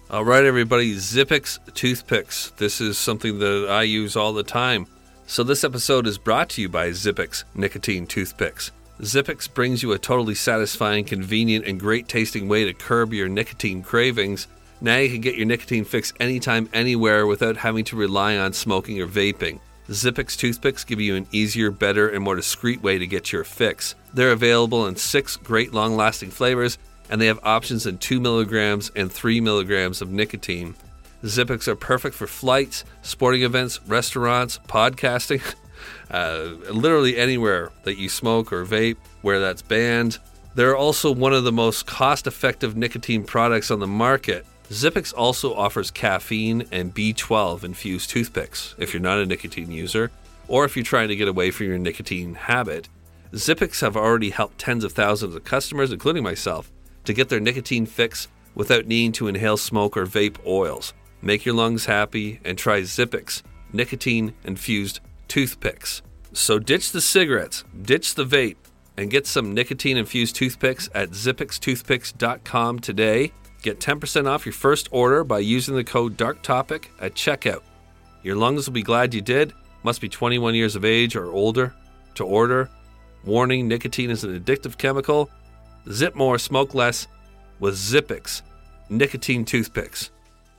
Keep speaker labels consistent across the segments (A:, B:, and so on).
A: All right, everybody, Zippix toothpicks. This is something that I use all the time. So this episode is brought to you by Zippix nicotine toothpicks. Zippix brings you a totally satisfying, convenient, and great-tasting way to curb your nicotine cravings. Now you can get your nicotine fix anytime, anywhere without having to rely on smoking or vaping. Zippix toothpicks give you an easier, better, and more discreet way to get your fix. They're available in 6 great long-lasting flavors, and they have options in 2 milligrams and 3 milligrams of nicotine. Zippix are perfect for flights, sporting events, restaurants, podcasting, literally anywhere that you smoke or vape, where that's banned. They're also one of the most cost-effective nicotine products on the market. Zippix also offers caffeine and B12 infused toothpicks if you're not a nicotine user, or if you're trying to get away from your nicotine habit. Zippix have already helped tens of thousands of customers, including myself, to get their nicotine fix without needing to inhale smoke or vape oils. Make your lungs happy and try Zippix nicotine-infused toothpicks. So ditch the cigarettes, ditch the vape, and get some nicotine-infused toothpicks at zippixtoothpicks.com today. Get 10% off your first order by using the code DARKTOPIC at checkout. Your lungs will be glad you did. Must be 21 years of age or older to order. Warning, nicotine is an addictive chemical. Zip more, smoke less with Zippix nicotine toothpicks.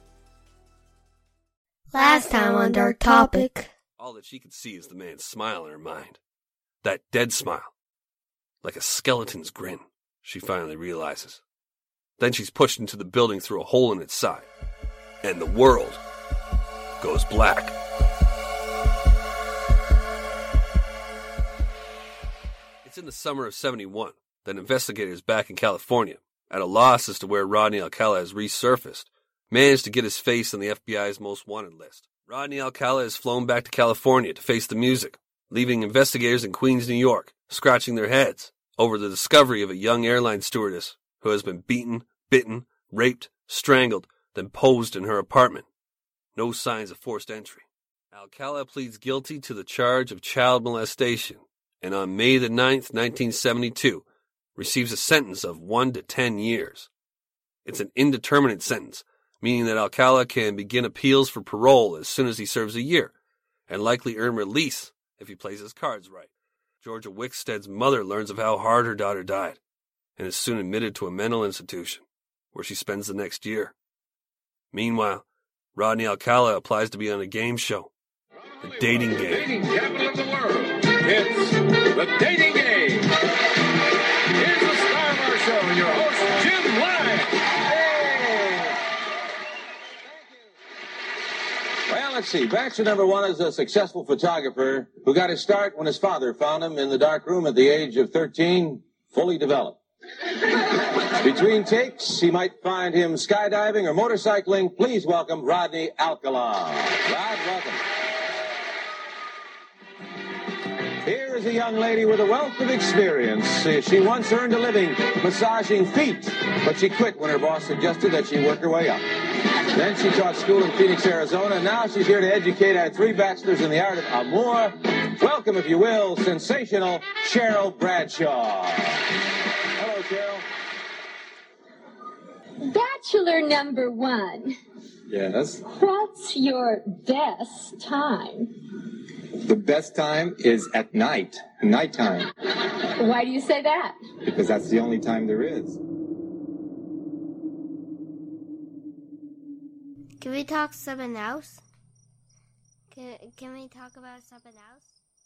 B: Last time on Dark Topic.
A: All that she could see is the man's smile in her mind. That dead smile. Like a skeleton's grin, she finally realizes. Then she's pushed into the building through a hole in its side. And the world goes black. It's in the summer of 71 that investigators back in California, at a loss as to where Rodney Alcala has resurfaced, managed to get his face on the FBI's most wanted list. Rodney Alcala has flown back to California to face the music, leaving investigators in Queens, New York, scratching their heads over the discovery of a young airline stewardess who has been beaten, bitten, raped, strangled, then posed in her apartment. No signs of forced entry. Alcala pleads guilty to the charge of child molestation, and on May the 9th, 1972, receives a sentence of 1 to 10 years. It's an indeterminate sentence, meaning that Alcala can begin appeals for parole as soon as he serves a year, and likely earn release if he plays his cards right. Georgia Wickstead's mother learns of how hard her daughter died, and is soon admitted to a mental institution, where she spends the next year. Meanwhile, Rodney Alcala applies to be on a game show, The Dating Game.
C: The dating capital of the world. It's The Dating Game. Here's the star of our show, and your host, Jim Lyons. Hey! Thank you. Well, let's see. Bachelor number 1 is a successful photographer who got his start when his father found him in the dark room at the age of 13, fully developed. Between takes, he might find him skydiving or motorcycling. Please welcome Rodney Alcala. Rod, welcome. Here is a young lady with a wealth of experience. She once earned a living massaging feet, but she quit when her boss suggested that she work her way up. Then she taught school in Phoenix, Arizona, and now she's here to educate our 3 bachelors in the art of amour. Welcome, if you will, sensational Cheryl Bradshaw. Hello, Cheryl.
D: Bachelor number 1.
E: Yes.
D: What's your best time?
E: The best time is at night. Nighttime.
D: Why do you say that?
E: Because that's the only time there is.
B: Can we talk something else? Can we talk about something else?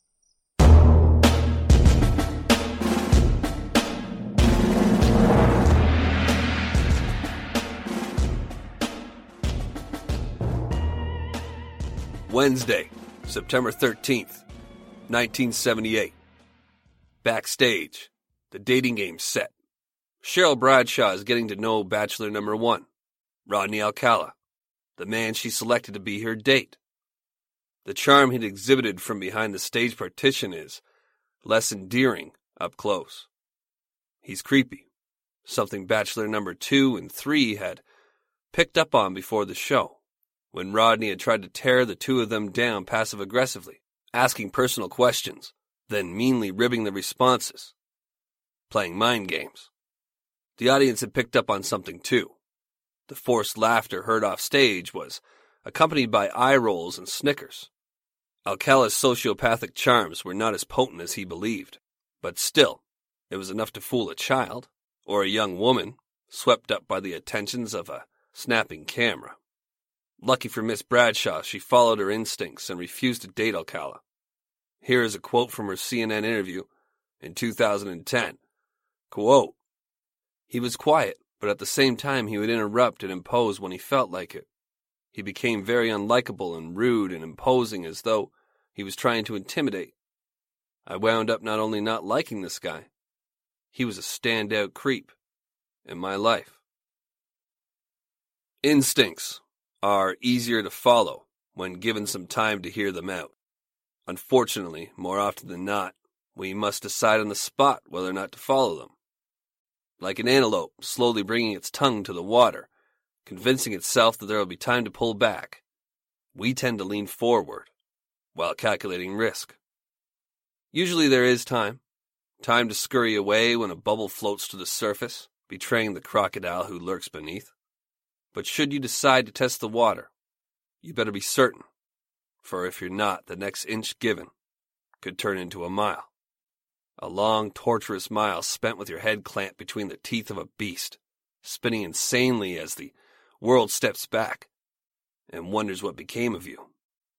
A: Wednesday, September 13th, 1978. Backstage, the dating game set. Cheryl Bradshaw is getting to know Bachelor number 1, Rodney Alcala, the man she selected to be her date. The charm he'd exhibited from behind the stage partition is less endearing up close. He's creepy, something Bachelor number 2 and 3 had picked up on before the show, when Rodney had tried to tear the 2 of them down passive-aggressively, asking personal questions, then meanly ribbing the responses, playing mind games. The audience had picked up on something too. The forced laughter heard off stage was accompanied by eye rolls and snickers. Alcala's sociopathic charms were not as potent as he believed, but still, it was enough to fool a child, or a young woman, swept up by the attentions of a snapping camera. Lucky for Miss Bradshaw, she followed her instincts and refused to date Alcala. Here is a quote from her CNN interview in 2010. Quote, "He was quiet, but at the same time he would interrupt and impose when he felt like it. He became very unlikable and rude and imposing, as though he was trying to intimidate. I wound up not only not liking this guy, he was a standout creep in my life." Instincts are easier to follow when given some time to hear them out. Unfortunately, more often than not, we must decide on the spot whether or not to follow them. Like an antelope slowly bringing its tongue to the water, convincing itself that there will be time to pull back, we tend to lean forward while calculating risk. Usually there is time to scurry away when a bubble floats to the surface, betraying the crocodile who lurks beneath. But should you decide to test the water, you better be certain, for if you're not, the next inch given could turn into a mile. A long, torturous mile spent with your head clamped between the teeth of a beast, spinning insanely as the world steps back and wonders what became of you.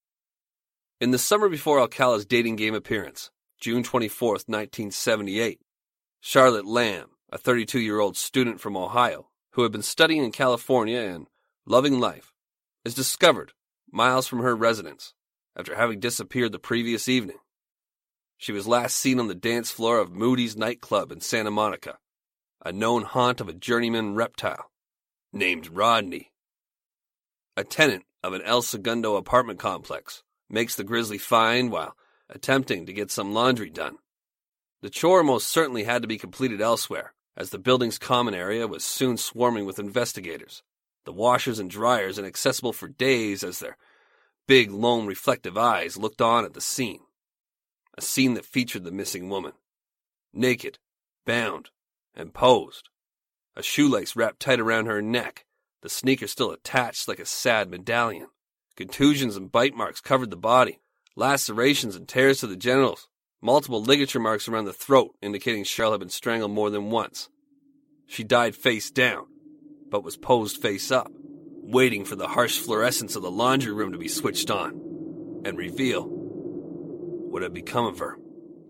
A: In the summer before Alcala's dating game appearance, June 24th, 1978, Charlotte Lamb, a 32-year-old student from Ohio who had been studying in California and loving life, is discovered miles from her residence after having disappeared the previous evening. She was last seen on the dance floor of Moody's nightclub in Santa Monica, a known haunt of a journeyman reptile named Rodney. A tenant of an El Segundo apartment complex makes the grisly find while attempting to get some laundry done. The chore most certainly had to be completed elsewhere, as the building's common area was soon swarming with investigators, the washers and dryers inaccessible for days as their big, lone, reflective eyes looked on at the scene. A scene that featured the missing woman, naked, bound, and posed, a shoelace wrapped tight around her neck, the sneaker still attached like a sad medallion. Contusions and bite marks covered the body, lacerations and tears to the genitals, multiple ligature marks around the throat indicating Cheryl had been strangled more than once. She died face down, but was posed face up, waiting for the harsh fluorescence of the laundry room to be switched on and reveal what had become of her.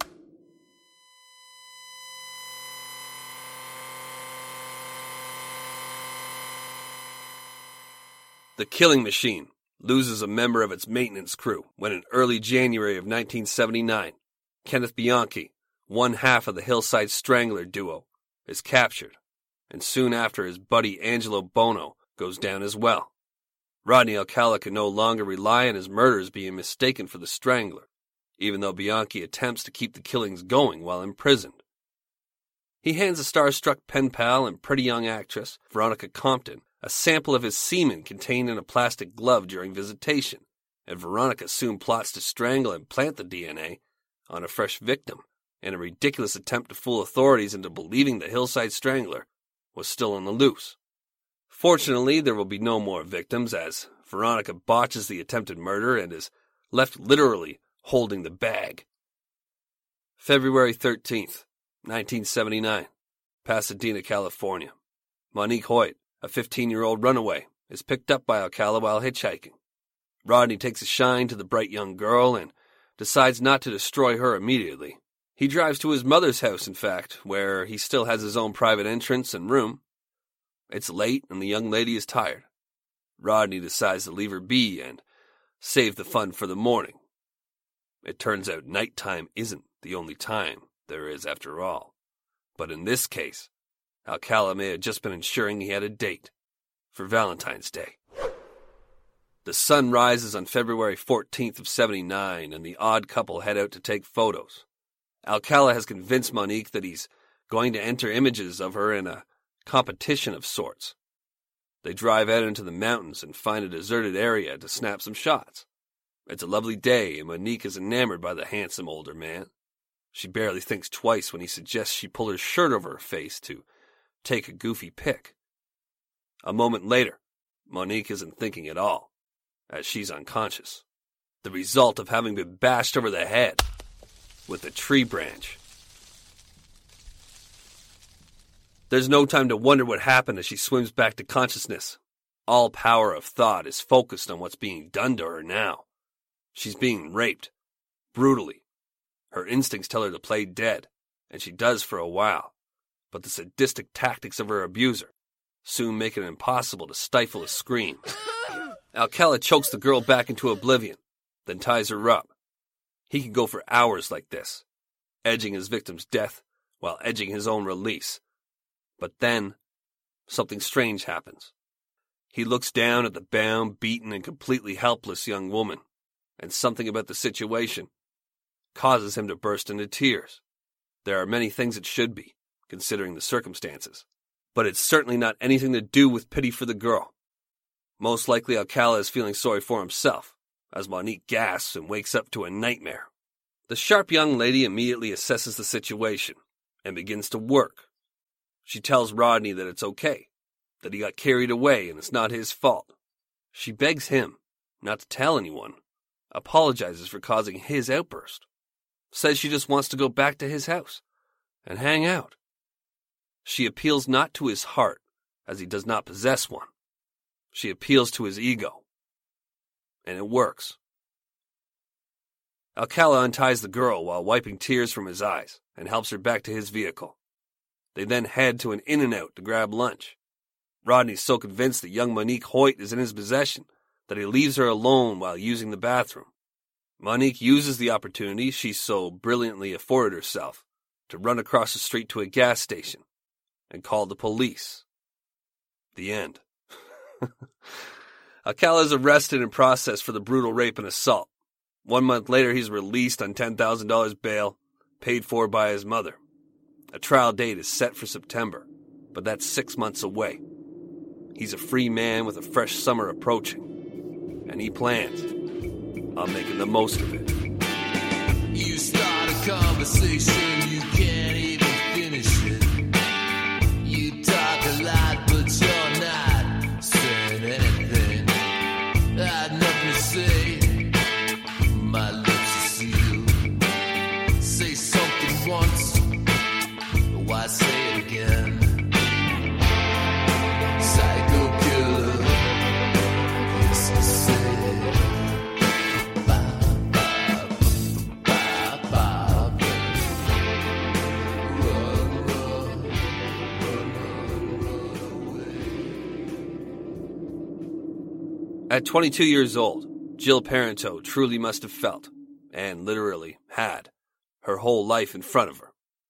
A: The Killing Machine loses a member of its maintenance crew when in early January of 1979, Kenneth Bianchi, one half of the Hillside Strangler duo, is captured, and soon after his buddy Angelo Bono goes down as well. Rodney Alcala can no longer rely on his murders being mistaken for the Strangler, even though Bianchi attempts to keep the killings going while imprisoned. He hands a starstruck pen pal and pretty young actress, Veronica Compton, a sample of his semen contained in a plastic glove during visitation, and Veronica soon plots to strangle and plant the DNA on a fresh victim in a ridiculous attempt to fool authorities into believing the Hillside Strangler was still on the loose. Fortunately, there will be no more victims as Veronica botches the attempted murder and is left literally holding the bag. February 13th, 1979, Pasadena, California. Monique Hoyt, a 15-year-old runaway, is picked up by Alcala while hitchhiking. Rodney takes a shine to the bright young girl and decides not to destroy her immediately. He drives to his mother's house, in fact, where he still has his own private entrance and room. It's late and the young lady is tired. Rodney decides to leave her be and save the fun for the morning. It turns out nighttime isn't the only time there is after all. But in this case, Alcala may have just been ensuring he had a date for Valentine's Day. The sun rises on February 14th of 79, and the odd couple head out to take photos. Alcala has convinced Monique that he's going to enter images of her in a competition of sorts. They drive out into the mountains and find a deserted area to snap some shots. It's a lovely day, and Monique is enamored by the handsome older man. She barely thinks twice when he suggests she pull her shirt over her face to take a goofy pic. A moment later, Monique isn't thinking at all, as she's unconscious. The result of having been bashed over the head with a tree branch. There's no time to wonder what happened as she swims back to consciousness. All power of thought is focused on what's being done to her now. She's being raped, brutally. Her instincts tell her to play dead, and she does for a while. But the sadistic tactics of her abuser soon make it impossible to stifle a scream. Alcala chokes the girl back into oblivion, then ties her up. He can go for hours like this, edging his victim's death while edging his own release. But then, something strange happens. He looks down at the bound, beaten, and completely helpless young woman, and something about the situation causes him to burst into tears. There are many things it should be, considering the circumstances, but it's certainly not anything to do with pity for the girl. Most likely Alcala is feeling sorry for himself, as Monique gasps and wakes up to a nightmare. The sharp young lady immediately assesses the situation and begins to work. She tells Rodney that it's okay, that he got carried away and it's not his fault. She begs him not to tell anyone, apologizes for causing his outburst, says she just wants to go back to his house and hang out. She appeals not to his heart, as he does not possess one. She appeals to his ego. And it works. Alcala unties the girl while wiping tears from his eyes and helps her back to his vehicle. They then head to an In-N-Out to grab lunch. Rodney's so convinced that young Monique Hoyt is in his possession that he leaves her alone while using the bathroom. Monique uses the opportunity she so brilliantly afforded herself to run across the street to a gas station and call the police. The end. Alcala is arrested and processed for the brutal rape and assault. 1 month later, he's released on $10,000 bail, paid for by his mother. A trial date is set for September, but that's 6 months away. He's a free man with a fresh summer approaching, and he plans on making the most of it.
F: You start a conversation, you can't even finish it. You talk a lot, but you're not saying anything. I had nothing to say, my lips are sealed. Say something once, why say it again? Psycho killer, this is sad.
A: At 22 years old, Jill Parenteau truly must have felt, and literally had, her whole life in front of her.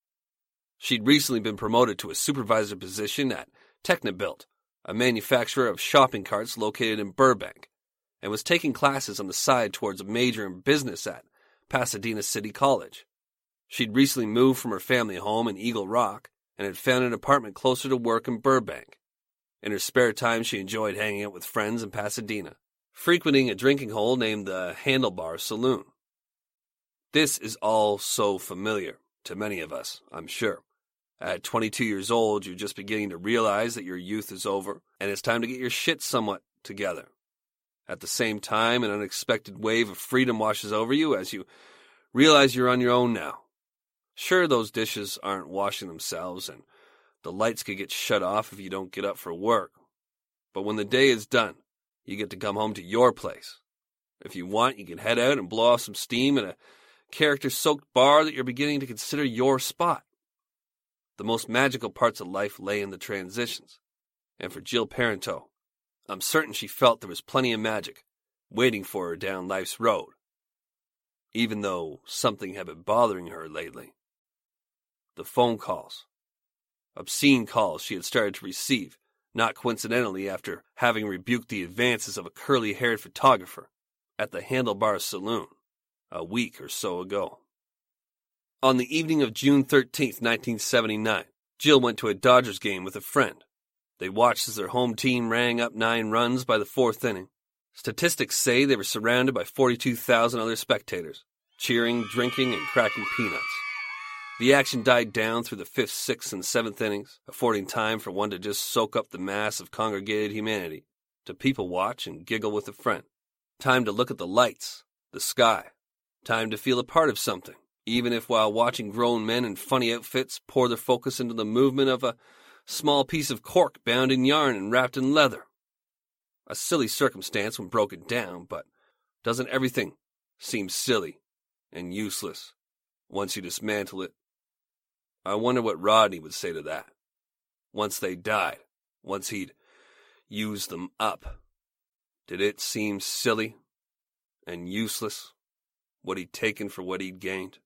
A: She'd recently been promoted to a supervisor position at Technobuilt, a manufacturer of shopping carts located in Burbank, and was taking classes on the side towards a major in business at Pasadena City College. She'd recently moved from her family home in Eagle Rock and had found an apartment closer to work in Burbank. In her spare time, she enjoyed hanging out with friends in Pasadena, frequenting a drinking hole named the Handlebar Saloon. This is all so familiar to many of us, I'm sure. At 22 years old, you're just beginning to realize that your youth is over, and it's time to get your shit somewhat together. At the same time, an unexpected wave of freedom washes over you as you realize you're on your own now. Sure, those dishes aren't washing themselves, and the lights could get shut off if you don't get up for work. But when the day is done, you get to come home to your place. If you want, you can head out and blow off some steam in a character-soaked bar that you're beginning to consider your spot. The most magical parts of life lay in the transitions. And for Jill Parenteau, I'm certain she felt there was plenty of magic waiting for her down life's road, even though something had been bothering her lately. The phone calls. Obscene calls she had started to receive, not coincidentally after having rebuked the advances of a curly-haired photographer at the Handlebar Saloon a week or so ago. On the evening of June 13th, 1979, Jill went to a Dodgers game with a friend. They watched as their home team rang up 9 runs by the 4th inning. Statistics say they were surrounded by 42,000 other spectators, cheering, drinking, and cracking peanuts. The action died down through the 5th, 6th, and 7th innings, affording time for one to just soak up the mass of congregated humanity, to people watch and giggle with a friend. Time to look at the lights, the sky. Time to feel a part of something, even if while watching grown men in funny outfits pour their focus into the movement of a small piece of cork bound in yarn and wrapped in leather. A silly circumstance when broken down, but doesn't everything seem silly and useless once you dismantle it? I wonder what Rodney would say to that. Once they died, once he'd used them up, did it seem silly and useless, what he'd taken for what he'd gained?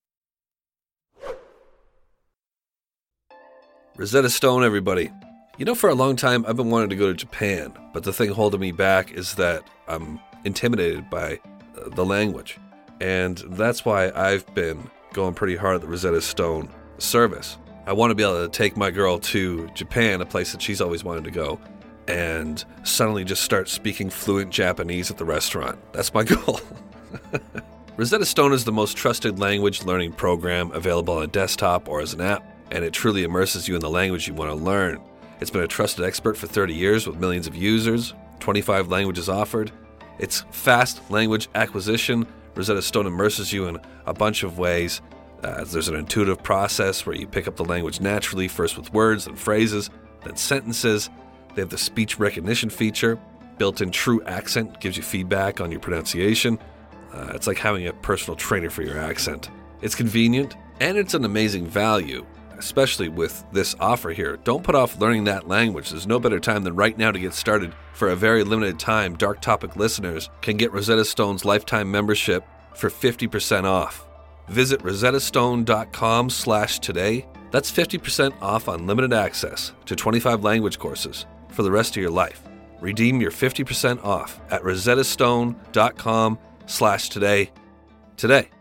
A: Rosetta Stone, everybody. You know, for a long time, I've been wanting to go to Japan, but the thing holding me back is that I'm intimidated by the language. And that's why I've been going pretty hard at the Rosetta Stone service. I want to be able to take my girl to Japan, a place that she's always wanted to go, and suddenly just start speaking fluent Japanese at the restaurant. That's my goal. Rosetta Stone is the most trusted language learning program available on a desktop or as an app, and it truly immerses you in the language you want to learn. It's been a trusted expert for 30 years with millions of users, 25 languages offered. It's fast language acquisition. Rosetta Stone immerses you in a bunch of ways. There's an intuitive process where you pick up the language naturally, first with words and phrases, then sentences. They have the speech recognition feature. Built-in true accent gives you feedback on your pronunciation. It's like having a personal trainer for your accent. It's convenient, and it's an amazing value, especially with this offer here. Don't put off learning that language. There's no better time than right now to get started. For a very limited time, Dark Topic listeners can get Rosetta Stone's lifetime membership for 50% off. Visit rosettastone.com/today. That's 50% off unlimited access to 25 language courses for the rest of your life. Redeem your 50% off at rosettastone.com/today today.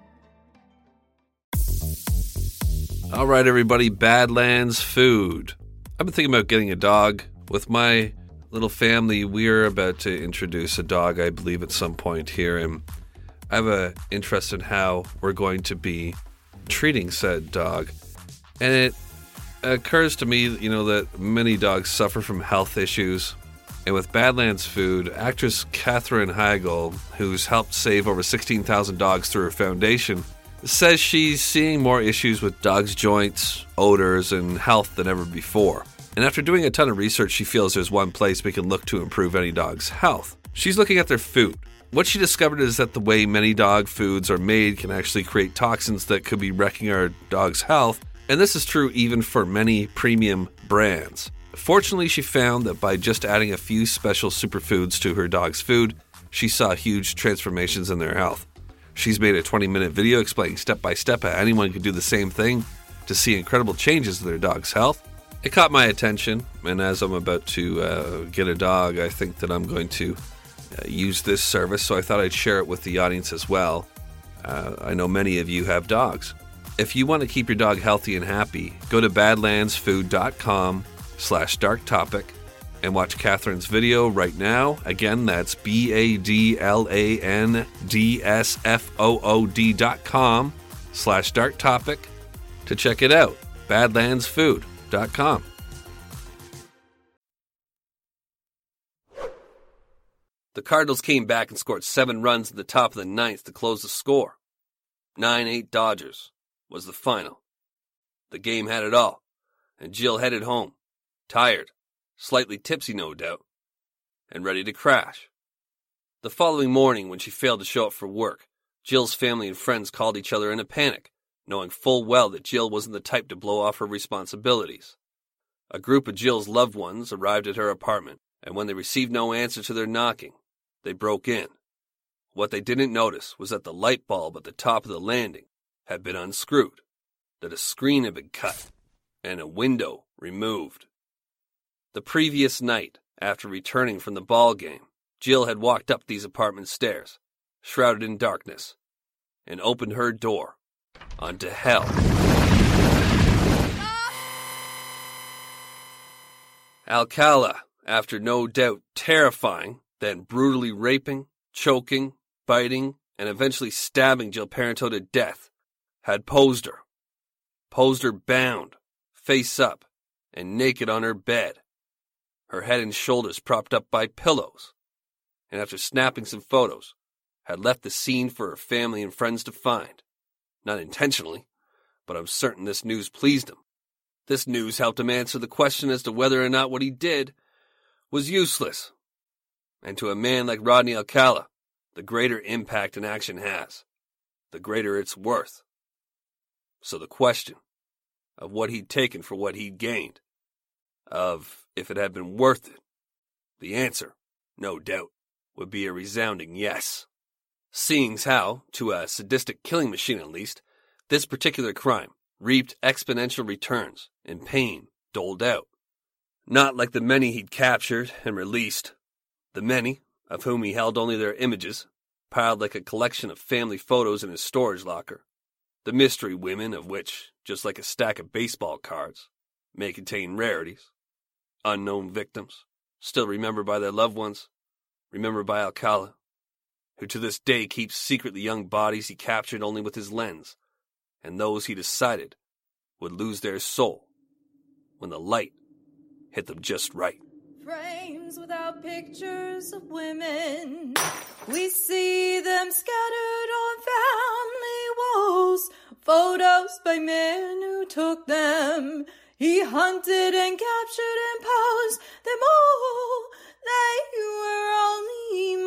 A: All right, everybody, Badlands food. I've been thinking about getting a dog. With my little family, we're about to introduce a dog, I believe, at some point here, and I have an interest in how we're going to be treating said dog. And it occurs to me, that many dogs suffer from health issues. And with Badlands Food, actress Katherine Heigl, who's helped save over 16,000 dogs through her foundation, says she's seeing more issues with dogs' joints, odors, and health than ever before. And after doing a ton of research, she feels there's one place we can look to improve any dog's health. She's looking at their food. What she discovered is that the way many dog foods are made can actually create toxins that could be wrecking our dog's health, and this is true even for many premium brands. Fortunately, she found that by just adding a few special superfoods to her dog's food, she saw huge transformations in their health. She's made a 20-minute video explaining step by step how anyone can do the same thing to see incredible changes in their dog's health. It caught my attention, and as I'm about to get a dog, I think that I'm going to use this service, so I thought I'd share it with the audience as well. I know many of you have dogs. If you want to keep your dog healthy and happy, go to badlandsfood.com/darktopic and watch Catherine's video right now. Again, that's badlandsfood.com/darktopic to check it out. badlandsfood.com. The Cardinals came back and scored 7 runs at the top of the 9th to close the score. 9-8 Dodgers was the final. The game had it all, and Jill headed home, tired, slightly tipsy no doubt, and ready to crash. The following morning, when she failed to show up for work, Jill's family and friends called each other in a panic, knowing full well that Jill wasn't the type to blow off her responsibilities. A group of Jill's loved ones arrived at her apartment, and when they received no answer to their knocking, they broke in. What they didn't notice was that the light bulb at the top of the landing had been unscrewed, that a screen had been cut, and a window removed. The previous night, after returning from the ball game, Jill had walked up these apartment stairs, shrouded in darkness, and opened her door onto hell. Alcala, after no doubt terrifying, then brutally raping, choking, biting, and eventually stabbing Jill Parenteau to death, had posed her. posed her bound, face up, and naked on her bed, her head and shoulders propped up by pillows, and after snapping some photos, had left the scene for her family and friends to find. Not intentionally, but I'm certain this news pleased him. This news helped him answer the question as to whether or not what he did was useless. And to a man like Rodney Alcala, the greater impact an action has, the greater its worth. So the question of what he'd taken for what he'd gained, of if it had been worth it, the answer, no doubt, would be a resounding yes. Seeing's how, to a sadistic killing machine at least, this particular crime reaped exponential returns and pain doled out. Not like the many he'd captured and released, the many, of whom he held only their images, piled like a collection of family photos in his storage locker, the mystery women of which, just like a stack of baseball cards, may contain rarities, unknown victims, still remembered by their loved ones, remembered by Alcala, who to this day keeps secret the young bodies he captured only with his lens, and those he decided would lose their soul when the light hit them just right.
G: Frames without pictures of women, we see them scattered on family walls, photos by men who took them. He hunted and captured and posed them all. They were only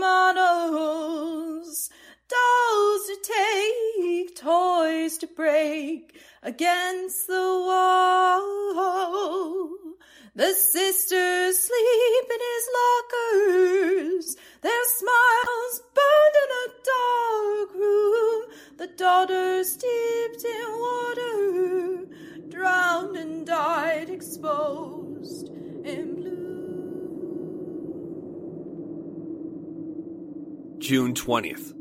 G: models, dolls to take, toys to break against the wall. The sisters sleep in his lockers, their smiles burned in a dark room. The daughters dipped in water, drowned and died exposed in blue.
A: June 20th,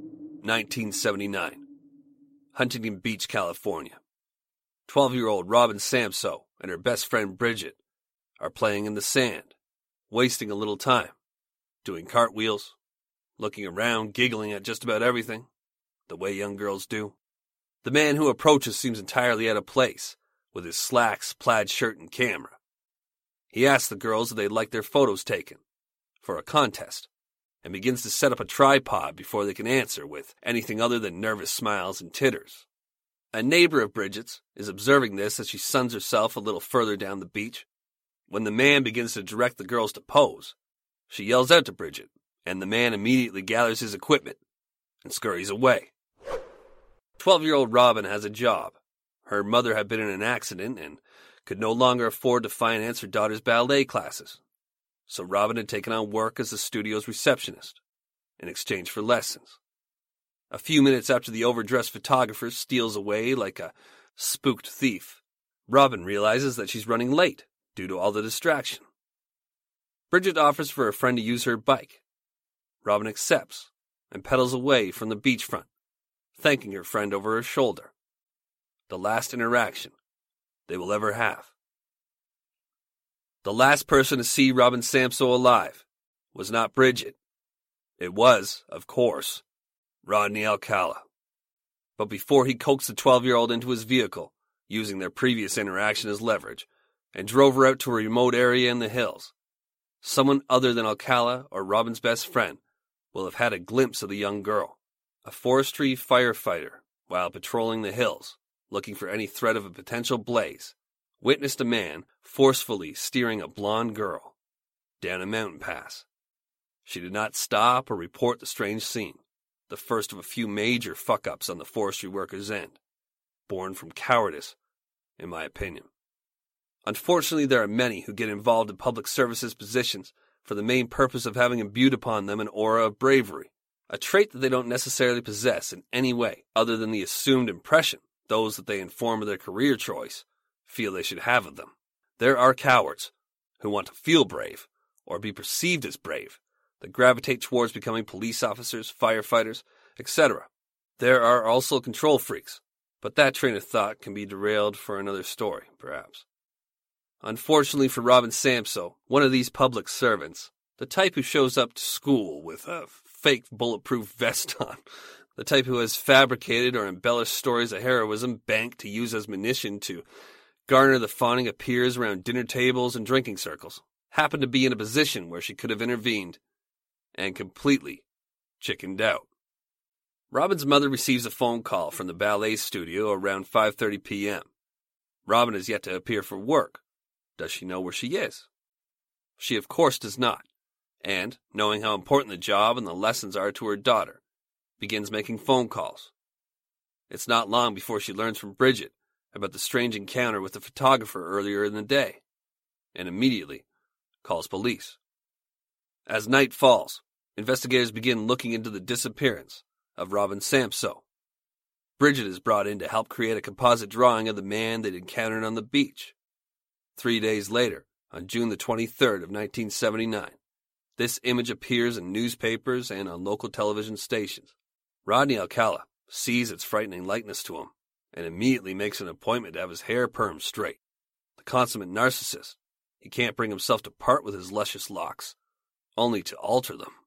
A: 1979. Huntington Beach, California. 12-year-old Robin Samso and her best friend Bridget are playing in the sand, wasting a little time, doing cartwheels, looking around, giggling at just about everything, the way young girls do. The man who approaches seems entirely out of place, with his slacks, plaid shirt, and camera. He asks the girls if they'd like their photos taken, for a contest, and begins to set up a tripod before they can answer with anything other than nervous smiles and titters. A neighbor of Bridget's is observing this as she suns herself a little further down the beach. When the man begins to direct the girls to pose, she yells out to Bridget, and the man immediately gathers his equipment and scurries away. 12-year-old Robin has a job. Her mother had been in an accident and could no longer afford to finance her daughter's ballet classes. So Robin had taken on work as the studio's receptionist in exchange for lessons. A few minutes after the overdressed photographer steals away like a spooked thief, Robin realizes that she's running late due to all the distraction. Bridget offers for a friend to use her bike. Robin accepts and pedals away from the beachfront, thanking her friend over her shoulder. The last interaction they will ever have. The last person to see Robin Samso alive was not Bridget. It was, of course, Rodney Alcala. But before he coaxed the 12-year-old into his vehicle, using their previous interaction as leverage, and drove her out to a remote area in the hills, someone other than Alcala or Robin's best friend will have had a glimpse of the young girl. A forestry firefighter, while patrolling the hills, looking for any threat of a potential blaze, witnessed a man forcefully steering a blonde girl down a mountain pass. She did not stop or report the strange scene, the first of a few major fuck-ups on the forestry worker's end, born from cowardice, in my opinion. Unfortunately, there are many who get involved in public services positions for the main purpose of having imbued upon them an aura of bravery, a trait that they don't necessarily possess in any way other than the assumed impression those that they inform of their career choice feel they should have of them. There are cowards who want to feel brave or be perceived as brave that gravitate towards becoming police officers, firefighters, etc. There are also control freaks, but that train of thought can be derailed for another story, perhaps. Unfortunately for Robin Samso, one of these public servants, the type who shows up to school with a fake bulletproof vest on, The type who has fabricated or embellished stories of heroism banked to use as munition to garner the fawning of peers around dinner tables and drinking circles, happened to be in a position where she could have intervened, and completely chickened out. Robin's mother receives a phone call from the ballet studio around 5:30 p.m. Robin has yet to appear for work. Does she know where she is? She of course does not, and, knowing how important the job and the lessons are to her daughter, begins making phone calls. It's not long before she learns from Bridget about the strange encounter with the photographer earlier in the day, and immediately calls police. As night falls, investigators begin looking into the disappearance of Robin Samsoe. Bridget is brought in to help create a composite drawing of the man they'd encountered on the beach. 3 days later, on June the 23rd of 1979, this image appears in newspapers and on local television stations. Rodney Alcala sees its frightening likeness to him and immediately makes an appointment to have his hair permed straight. The consummate narcissist, he can't bring himself to part with his luscious locks, only to alter them.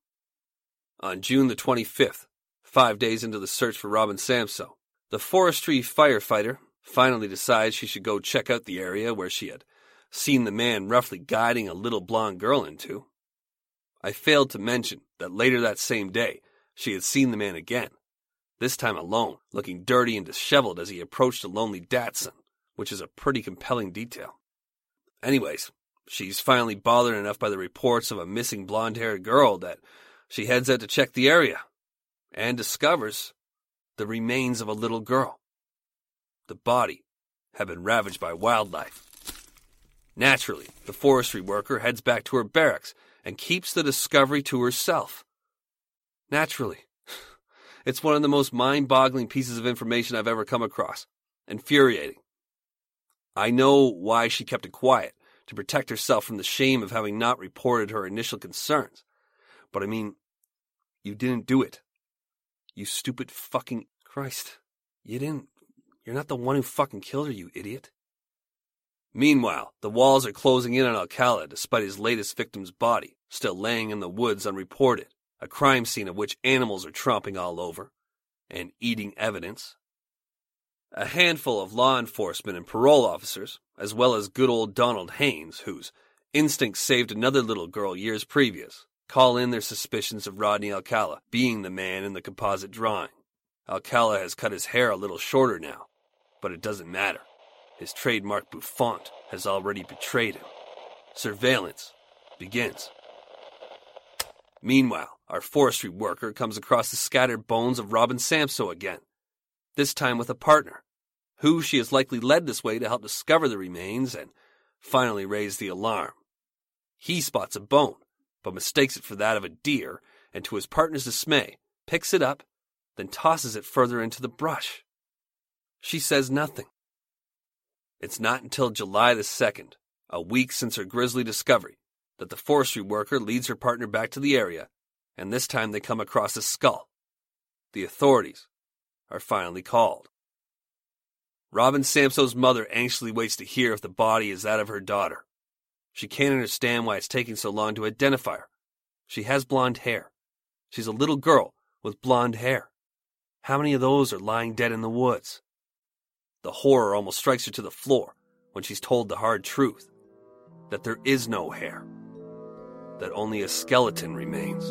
A: On June the 25th, 5 days into the search for Robin Samsoe, the forestry firefighter finally decides she should go check out the area where she had seen the man roughly guiding a little blonde girl into. I failed to mention that later that same day, she had seen the man again, this time alone, looking dirty and disheveled as he approached a lonely Datsun, which is a pretty compelling detail. Anyways, she's finally bothered enough by the reports of a missing blonde-haired girl that she heads out to check the area and discovers the remains of a little girl. The body had been ravaged by wildlife. Naturally, the forestry worker heads back to her barracks and keeps the discovery to herself. Naturally. It's one of the most mind-boggling pieces of information I've ever come across. Infuriating. I know why she kept it quiet, to protect herself from the shame of having not reported her initial concerns. But I mean, you didn't do it. You stupid fucking Christ. You're not the one who fucking killed her, you idiot. Meanwhile, the walls are closing in on Alcala despite his latest victim's body, still laying in the woods unreported, a crime scene of which animals are tromping all over and eating evidence. A handful of law enforcement and parole officers, as well as good old Donald Haynes, whose instincts saved another little girl years previous, call in their suspicions of Rodney Alcala being the man in the composite drawing. Alcala has cut his hair a little shorter now, but it doesn't matter. His trademark bouffant has already betrayed him. Surveillance begins. Meanwhile, our forestry worker comes across the scattered bones of Robin Samsoe again, this time with a partner, who she has likely led this way to help discover the remains and finally raise the alarm. He spots a bone, but mistakes it for that of a deer, and to his partner's dismay, picks it up, then tosses it further into the brush. She says nothing. It's not until July the 2nd, a week since her grisly discovery, that the forestry worker leads her partner back to the area, and this time they come across a skull. The authorities are finally called. Robin Samsoe's mother anxiously waits to hear if the body is that of her daughter. She can't understand why it's taking so long to identify her. She has blonde hair. She's a little girl with blonde hair. How many of those are lying dead in the woods? The horror almost strikes her to the floor when she's told the hard truth, that there is no hair, that only a skeleton remains.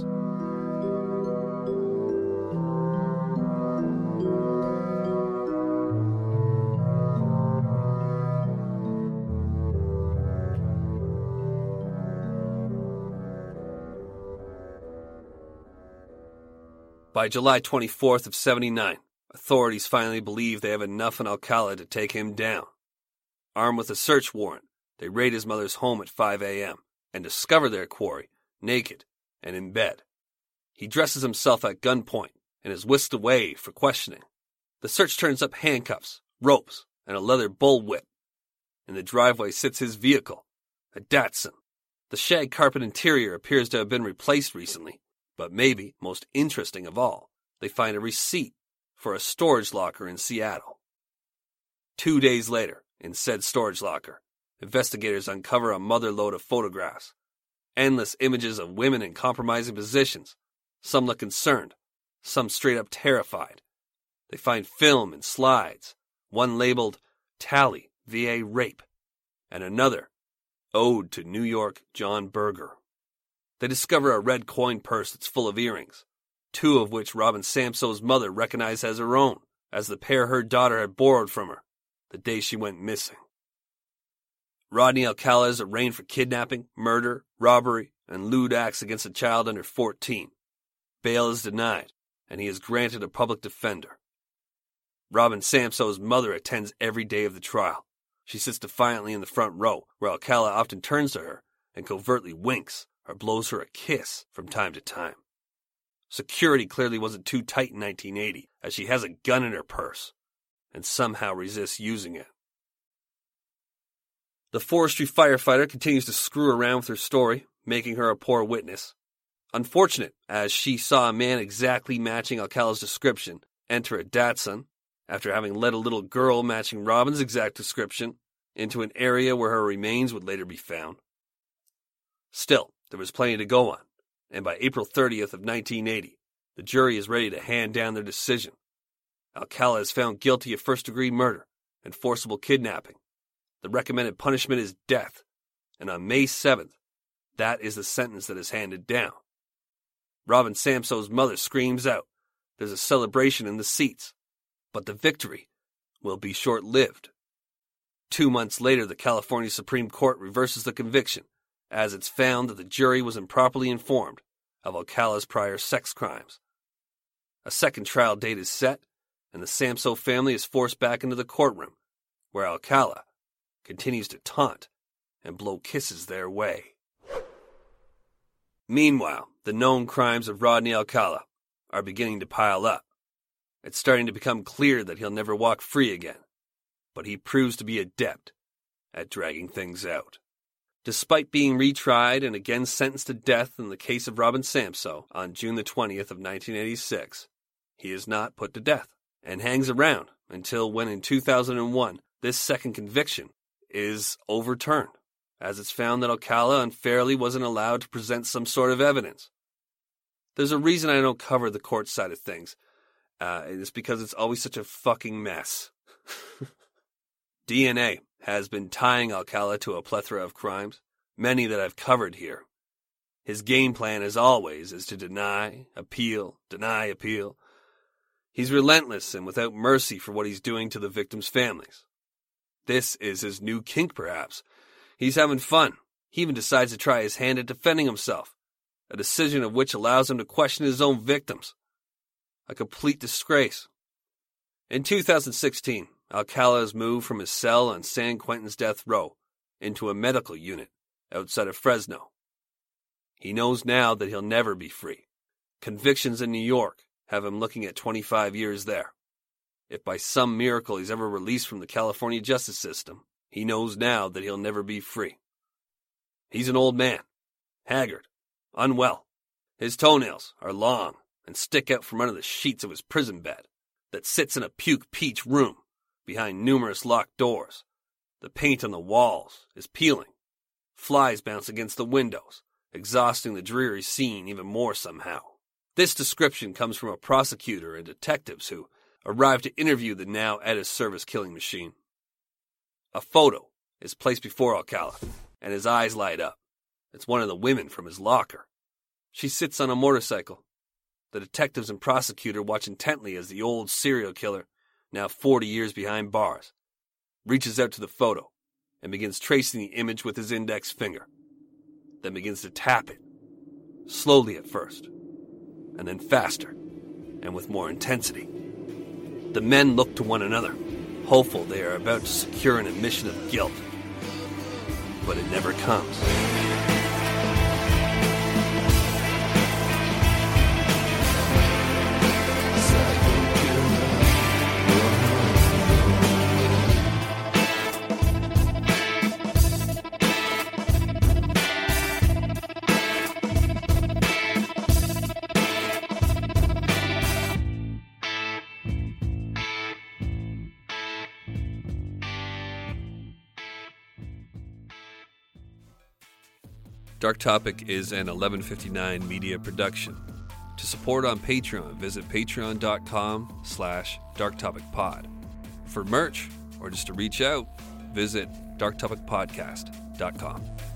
A: By July 24th of 79, authorities finally believe they have enough on Alcala to take him down. Armed with a search warrant, they raid his mother's home at 5 a.m. and discover their quarry, naked and in bed. He dresses himself at gunpoint and is whisked away for questioning. The search turns up handcuffs, ropes, and a leather bullwhip. In the driveway sits his vehicle, a Datsun. The shag carpet interior appears to have been replaced recently, but maybe, most interesting of all, they find a receipt for a storage locker in Seattle. 2 days later, in said storage locker, investigators uncover a motherlode of photographs. Endless images of women in compromising positions. Some look concerned, some straight up terrified. They find film and slides, one labeled Tally, VA Rape, and another, Ode to New York John Berger. They discover a red coin purse that's full of earrings, 2 of which Robin Samso's mother recognized as her own, as the pair her daughter had borrowed from her the day she went missing. Rodney Alcala is arraigned for kidnapping, murder, robbery, and lewd acts against a child under 14. Bail is denied, and he is granted a public defender. Robin Samso's mother attends every day of the trial. She sits defiantly in the front row, where Alcala often turns to her and covertly winks or blows her a kiss from time to time. Security clearly wasn't too tight in 1980, as she has a gun in her purse and somehow resists using it. The forestry firefighter continues to screw around with her story, making her a poor witness. Unfortunate, as she saw a man exactly matching Alcala's description enter a Datsun, after having led a little girl matching Robin's exact description into an area where her remains would later be found. Still, there was plenty to go on, and by April 30th of 1980, the jury is ready to hand down their decision. Alcala is found guilty of first-degree murder and forcible kidnapping. The recommended punishment is death, and on May 7th, that is the sentence that is handed down. Robin Samso's mother screams out. There's a celebration in the seats, but the victory will be short-lived. 2 months later, the California Supreme Court reverses the conviction, as it's found that the jury was improperly informed of Alcala's prior sex crimes. A second trial date is set, and the Samso family is forced back into the courtroom, where Alcala continues to taunt and blow kisses their way. Meanwhile, the known crimes of Rodney Alcala are beginning to pile up. It's starting to become clear that he'll never walk free again, but he proves to be adept at dragging things out. Despite being retried and again sentenced to death in the case of Robin Samso on June the 20th of 1986, he is not put to death and hangs around until when in 2001 this second conviction is overturned, as it's found that Alcala unfairly wasn't allowed to present some sort of evidence. There's a reason I don't cover the court side of things. It's because it's always such a fucking mess. DNA has been tying Alcala to a plethora of crimes, many that I've covered here. His game plan, as always, is to deny, appeal. He's relentless and without mercy for what he's doing to the victims' families. This is his new kink, perhaps. He's having fun. He even decides to try his hand at defending himself, a decision of which allows him to question his own victims. A complete disgrace. In 2016, Alcala is moved from his cell on San Quentin's death row into a medical unit outside of Fresno. He knows now that he'll never be free. Convictions in New York have him looking at 25 years there. If by some miracle he's ever released from the California justice system, he knows now that he'll never be free. He's an old man, haggard, unwell. His toenails are long and stick out from under the sheets of his prison bed that sits in a puke-peach room behind numerous locked doors. The paint on the walls is peeling. Flies bounce against the windows, exhausting the dreary scene even more somehow. This description comes from a prosecutor and detectives who arrived to interview the now at his service killing machine. A photo is placed before Alcala, and his eyes light up. It's one of the women from his locker. She sits on a motorcycle. The detectives and prosecutor watch intently as the old serial killer, now 40 years behind bars, reaches out to the photo and begins tracing the image with his index finger, then begins to tap it, slowly at first, and then faster, and with more intensity. The men look to one another, hopeful they are about to secure an admission of guilt, but it never comes. Dark Topic is an 1159 media production. To support on Patreon, visit patreon.com/darktopicpod. For merch, or just to reach out, visit darktopicpodcast.com.